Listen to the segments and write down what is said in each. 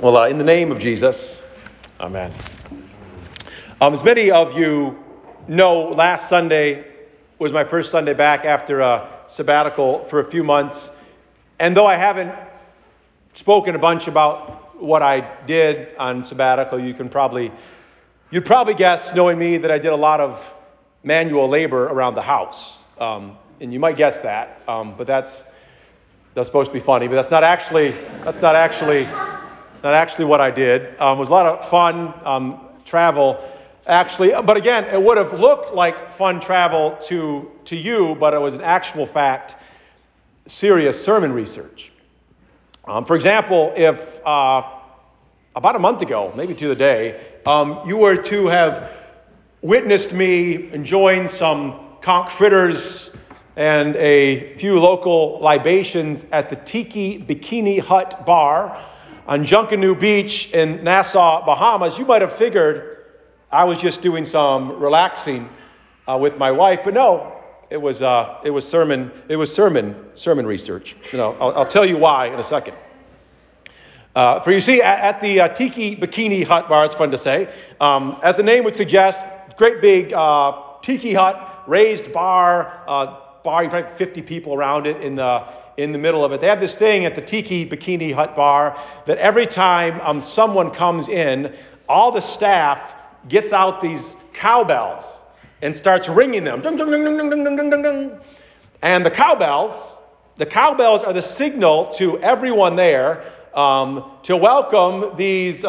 Well, in the name of Jesus, amen. As many of you know, last Sunday was my first Sunday back after a sabbatical for a few months. And though I haven't spoken a bunch about what I did on sabbatical, you'd probably guess, knowing me, that I did a lot of manual labor around the house. And you might guess that, but that's supposed to be funny, but that's not actually what I did. It was a lot of fun travel, actually. But again, it would have looked like fun travel to you, but it was an actual fact, serious sermon research. For example, if about a month ago, maybe to the day, you were to have witnessed me enjoying some conch fritters and a few local libations at the Tiki Bikini Hut Bar on Junkanoo Beach in Nassau, Bahamas, you might have figured I was just doing some relaxing with my wife, but no, it was sermon research. I'll tell you why in a second. For you see, at the Tiki Bikini Hut Bar, it's fun to say, as the name would suggest, great big tiki hut, raised bar, you probably have 50 people around it in the middle of it. They have this thing at the Tiki Bikini Hut Bar that every time someone comes in, all the staff gets out these cowbells and starts ringing them. Dung, dung, dung, dung, dung, dung, dung, dung, dung. And the cowbells are the signal to everyone there to welcome these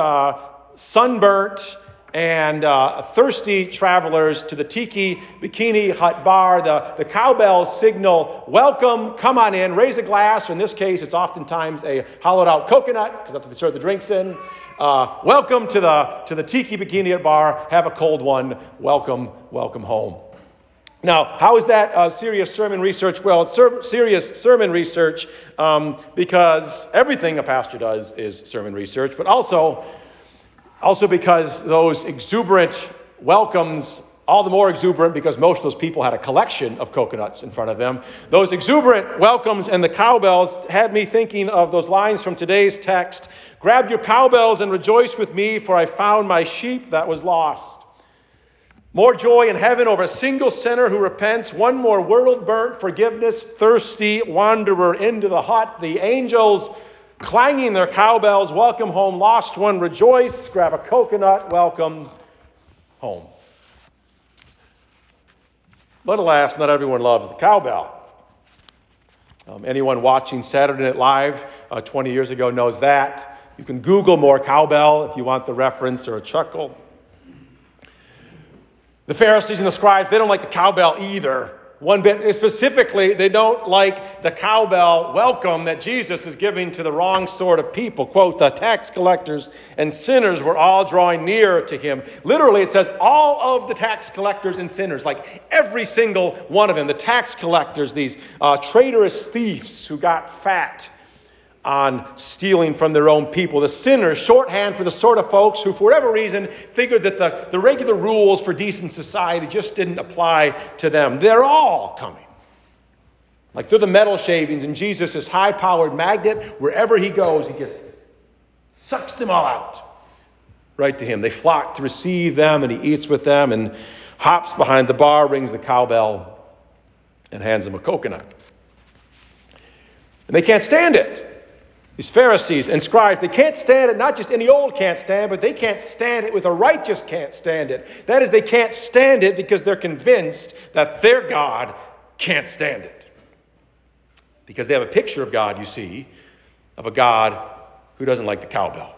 sunburnt and thirsty travelers to the Tiki Bikini Hut Bar. The cowbells signal, welcome, come on in, raise a glass. In this case, it's oftentimes a hollowed out coconut, because that's what they serve the drinks in. Welcome to the Tiki Bikini Hut Bar. Have a cold one. Welcome home. Now, how is that serious sermon research? Well, it's serious sermon research because everything a pastor does is sermon research, but also because those exuberant welcomes, all the more exuberant because most of those people had a collection of coconuts in front of them. Those exuberant welcomes and the cowbells had me thinking of those lines from today's text. Grab your cowbells and rejoice with me, for I found my sheep that was lost. More joy in heaven over a single sinner who repents, one more world-burnt, forgiveness, thirsty wanderer into the hut. The angels clanging their cowbells, welcome home, lost one, rejoice, grab a coconut, welcome home. But alas, not everyone loves the cowbell. Anyone watching Saturday Night Live 20 years ago knows that. You can Google more cowbell if you want the reference or a chuckle. The Pharisees and the scribes, they don't like the cowbell either. One bit specifically, they don't like the cowbell welcome that Jesus is giving to the wrong sort of people. Quote, the tax collectors and sinners were all drawing near to him. Literally, it says all of the tax collectors and sinners, like every single one of them. The tax collectors, these traitorous thieves who got fat on stealing from their own people. The sinners, shorthand for the sort of folks who, for whatever reason, figured that the regular rules for decent society just didn't apply to them. They're all coming. Like they're the metal shavings, and Jesus, this high-powered magnet, wherever he goes, he just sucks them all out right to him. They flock to receive them, and he eats with them, and hops behind the bar, rings the cowbell, and hands them a coconut. And they can't stand it. These Pharisees and scribes, they can't stand it. Not just any old can't stand, but they can't stand it with a righteous can't stand it. That is, they can't stand it because they're convinced that their God can't stand it. Because they have a picture of God, you see, of a God who doesn't like the cowbell.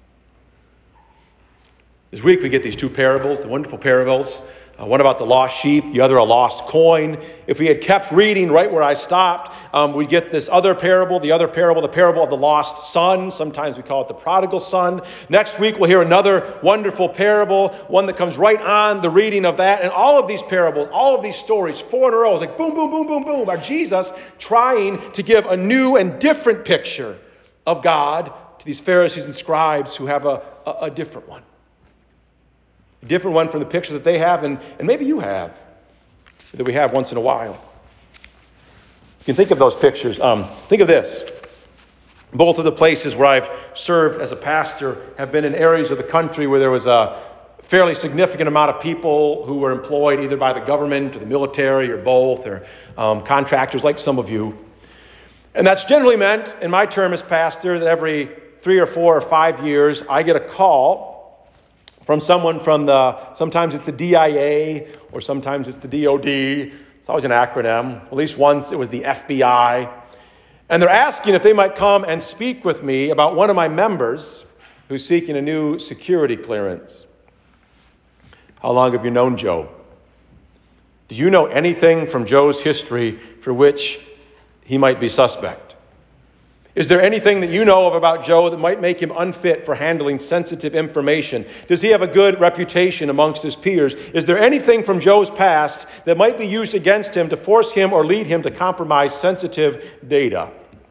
This week we get these two parables, the wonderful parables. One about the lost sheep, the other a lost coin. If we had kept reading right where I stopped, we'd get this other parable, the parable of the lost son. Sometimes we call it the prodigal son. Next week we'll hear another wonderful parable, one that comes right on the reading of that. And all of these parables, all of these stories, 4 in a row, like boom, boom, boom, boom, boom, are Jesus trying to give a new and different picture of God to these Pharisees and scribes who have a different one. Different one from the picture that they have, and maybe you have, that we have once in a while. You can think of those pictures. Think of this. Both of the places where I've served as a pastor have been in areas of the country where there was a fairly significant amount of people who were employed either by the government or the military or both, or contractors like some of you. And that's generally meant, in my term as pastor, that every 3 or 4 or 5 years I get a call from someone from sometimes it's the DIA or sometimes it's the DOD. It's always an acronym. At least once it was the FBI. And they're asking if they might come and speak with me about one of my members who's seeking a new security clearance. How long have you known Joe? Do you know anything from Joe's history for which he might be suspect? Is there anything that you know of about Joe that might make him unfit for handling sensitive information? Does he have a good reputation amongst his peers? Is there anything from Joe's past that might be used against him to force him or lead him to compromise sensitive data?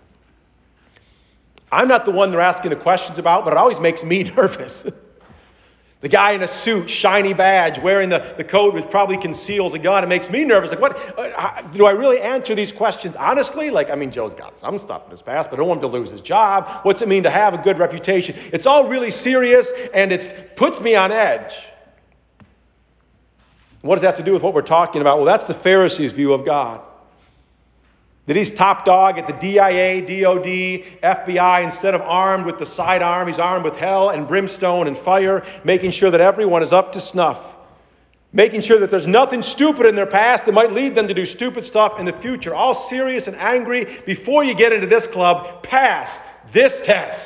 I'm not the one they're asking the questions about, but it always makes me nervous. The guy in a suit, shiny badge, wearing the coat which probably conceals a gun. It makes me nervous. Like, what do I really answer these questions honestly? Joe's got some stuff in his past, but I don't want him to lose his job. What's it mean to have a good reputation? It's all really serious, and it puts me on edge. What does that have to do with what we're talking about? Well, that's the Pharisees' view of God. That he's top dog at the DIA, DOD, FBI. Instead of armed with the sidearm, he's armed with hell and brimstone and fire, making sure that everyone is up to snuff. Making sure that there's nothing stupid in their past that might lead them to do stupid stuff in the future. All serious and angry. Before you get into this club, pass this test.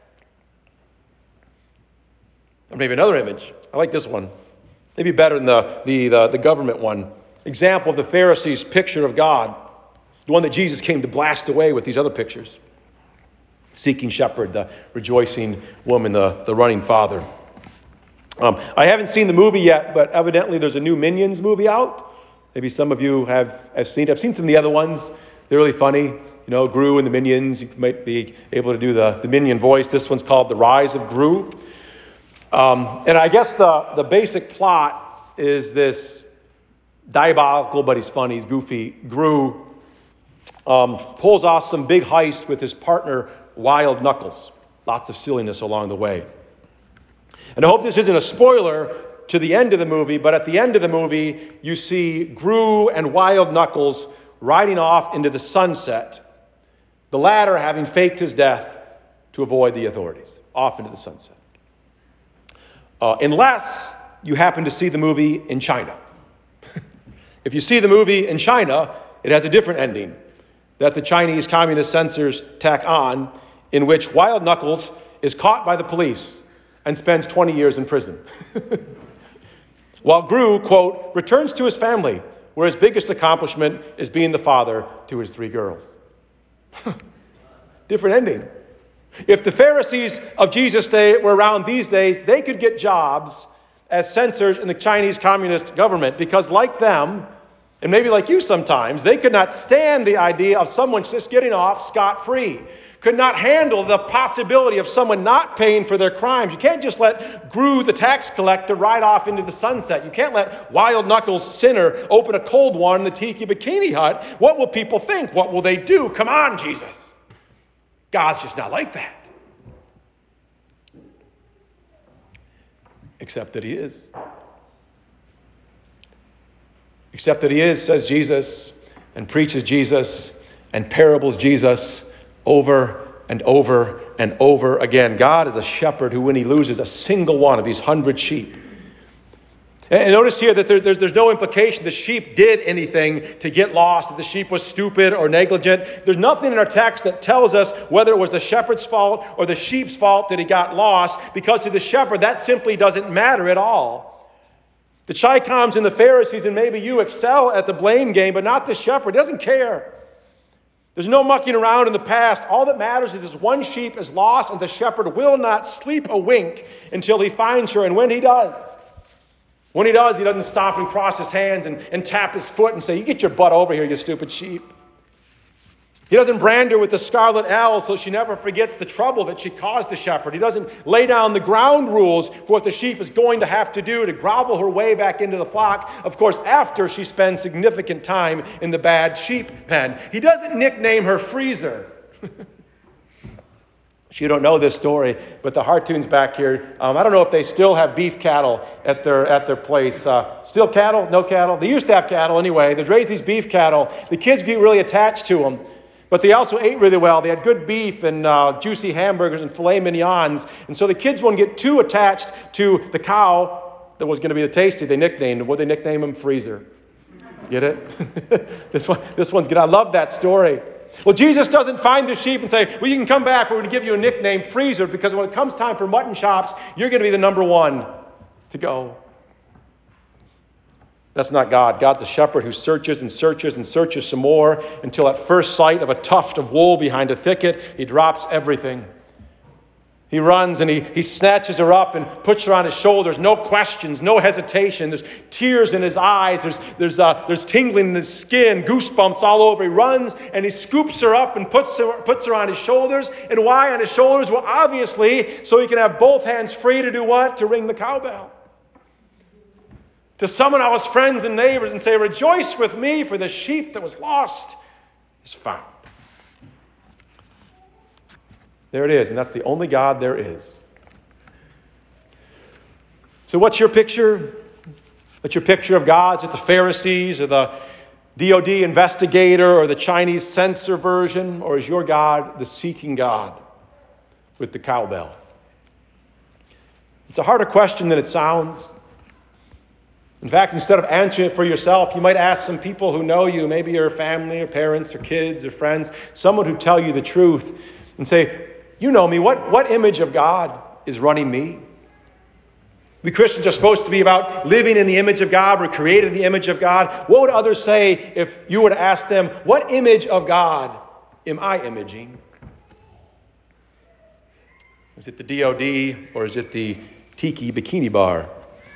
Or maybe another image. I like this one. Maybe better than the government one. Example of the Pharisees' picture of God. The one that Jesus came to blast away with these other pictures. Seeking shepherd, the rejoicing woman, the running father. I haven't seen the movie yet, but evidently there's a new Minions movie out. Maybe some of you have seen it. I've seen some of the other ones. They're really funny. You know, Gru and the Minions. You might be able to do the Minion voice. This one's called The Rise of Gru. And I guess the basic plot is this diabolical, but he's funny, he's goofy, Gru pulls off some big heist with his partner, Wild Knuckles. Lots of silliness along the way. And I hope this isn't a spoiler to the end of the movie, but at the end of the movie, you see Gru and Wild Knuckles riding off into the sunset, the latter having faked his death to avoid the authorities, off into the sunset. Unless you happen to see the movie in China. If you see the movie in China, it has a different ending that the Chinese communist censors tack on, in which Wild Knuckles is caught by the police and spends 20 years in prison. While Gru, quote, returns to his family, where his biggest accomplishment is being the father to his 3 girls. Different ending. If the Pharisees of Jesus' day were around these days, they could get jobs as censors in the Chinese communist government because, like them, and maybe like you sometimes, they could not stand the idea of someone just getting off scot-free. Could not handle the possibility of someone not paying for their crimes. You can't just let Gru, the tax collector, ride off into the sunset. You can't let Wild Knuckles, sinner, open a cold one in the Tiki Bikini Hut. What will people think? What will they do? Come on, Jesus. God's just not like that. Except that he is. Except that he is, says Jesus, and preaches Jesus, and parables Jesus over and over and over again. God is a shepherd who, when he loses a single one of these 100 sheep. And notice here that there's no implication the sheep did anything to get lost, that the sheep was stupid or negligent. There's nothing in our text that tells us whether it was the shepherd's fault or the sheep's fault that he got lost, because to the shepherd that simply doesn't matter at all. The Chicoms and the Pharisees and maybe you excel at the blame game, but not the shepherd. He doesn't care. There's no mucking around in the past. All that matters is this one sheep is lost, and the shepherd will not sleep a wink until he finds her. And when he does, he doesn't stop and cross his hands and tap his foot and say, you get your butt over here, you stupid sheep. He doesn't brand her with the scarlet L so she never forgets the trouble that she caused the shepherd. He doesn't lay down the ground rules for what the sheep is going to have to do to grovel her way back into the flock, of course, after she spends significant time in the bad sheep pen. He doesn't nickname her Freezer. You don't know this story, but the Hartoons back here, I don't know if they still have beef cattle at their place. Still cattle? No cattle? They used to have cattle anyway. They'd raise these beef cattle. The kids get really attached to them, but they also ate really well. They had good beef and juicy hamburgers and filet mignons. And so the kids wouldn't get too attached to the cow that was going to be the tasty. They nicknamed him. What did they nickname him? Freezer. Get it? This one's good. I love that story. Well, Jesus doesn't find the sheep and say, well, you can come back, we're going to give you a nickname, Freezer, because when it comes time for mutton chops, you're going to be the number one to go. That's not God. God's a shepherd who searches and searches and searches some more until at first sight of a tuft of wool behind a thicket, he drops everything. He runs and he snatches her up and puts her on his shoulders. No questions, no hesitation. There's tears in his eyes. There's tingling in his skin, goosebumps all over. He runs and he scoops her up and puts her on his shoulders. And why on his shoulders? Well, obviously, so he can have both hands free to do what? To ring the cowbell. To summon all his friends and neighbors and say, rejoice with me, for the sheep that was lost is found. There it is, and that's the only God there is. So what's your picture? What's your picture of God? Is it the Pharisees or the DOD investigator or the Chinese censor version? Or is your God the seeking God with the cowbell? It's a harder question than it sounds. In fact, instead of answering it for yourself, you might ask some people who know you, maybe your family or parents or kids or friends, someone who tell you the truth, and say, you know me, what image of God is running me? We Christians are supposed to be about living in the image of God. We're created in the image of God. What would others say if you were to ask them, what image of God am I imaging? Is it the DOD or is it the Tiki Bikini Bar?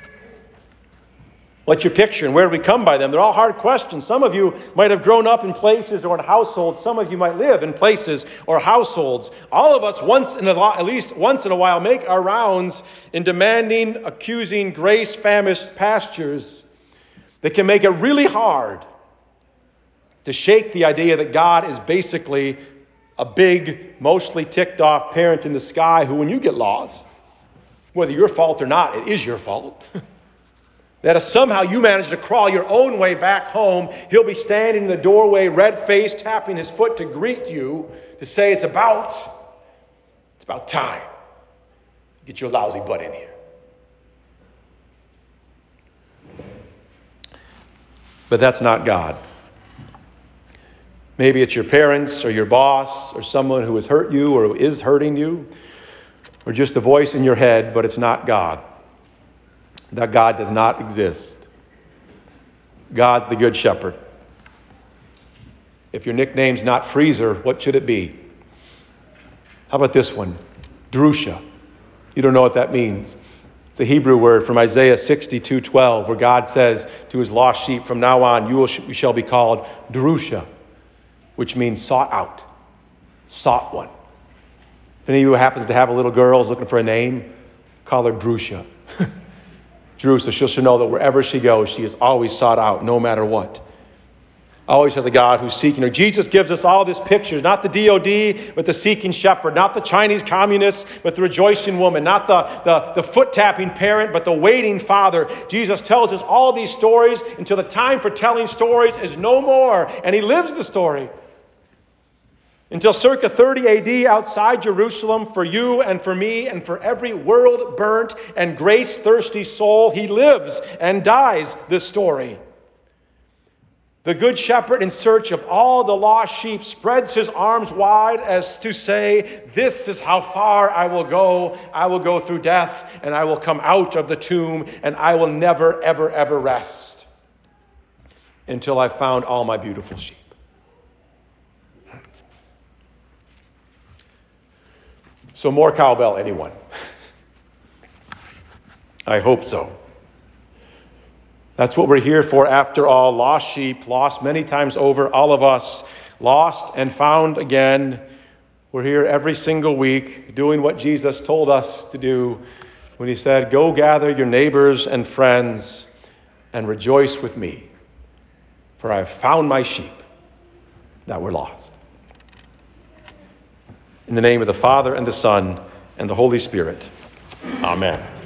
What's your picture and where do we come by them? They're all hard questions. Some of you might have grown up in places or in households. Some of you might live in places or households. All of us, at least once in a while, make our rounds in demanding, accusing, grace-famished pastures that can make it really hard to shake the idea that God is basically a big, mostly ticked-off parent in the sky who, when you get lost, whether your fault or not, it is your fault. That if somehow you manage to crawl your own way back home, he'll be standing in the doorway, red-faced, tapping his foot to greet you, to say it's about time. Get your lousy butt in here. But that's not God. Maybe it's your parents or your boss or someone who has hurt you or who is hurting you, or just a voice in your head, but it's not God. That God does not exist. God's the good shepherd. If your nickname's not Freezer, what should it be? How about this one? Drusha. You don't know what that means. It's a Hebrew word from Isaiah 62:12, where God says to his lost sheep, from now on you shall be called Drusha, which means sought out, sought one. If any of you happens to have a little girl who's looking for a name, call her Drusha. Drusha, she'll know that wherever she goes, she is always sought out, no matter what. Always has a God who's seeking her. Jesus gives us all these pictures, not the DOD, but the seeking shepherd, not the Chinese communist, but the rejoicing woman, not the foot-tapping parent, but the waiting father. Jesus tells us all these stories until the time for telling stories is no more, and he lives the story. Until circa 30 AD outside Jerusalem, for you and for me and for every world-burnt and grace-thirsty soul, he lives and dies this story. The good shepherd, in search of all the lost sheep, spreads his arms wide as to say, this is how far I will go. I will go through death, and I will come out of the tomb, and I will never, ever, ever rest until I've found all my beautiful sheep. So more cowbell, anyone? I hope so. That's what we're here for after all. Lost sheep, lost many times over, all of us, lost and found again. We're here every single week doing what Jesus told us to do when he said, go gather your neighbors and friends and rejoice with me, for I have found my sheep that were lost. In the name of the Father, and the Son, and the Holy Spirit. Amen.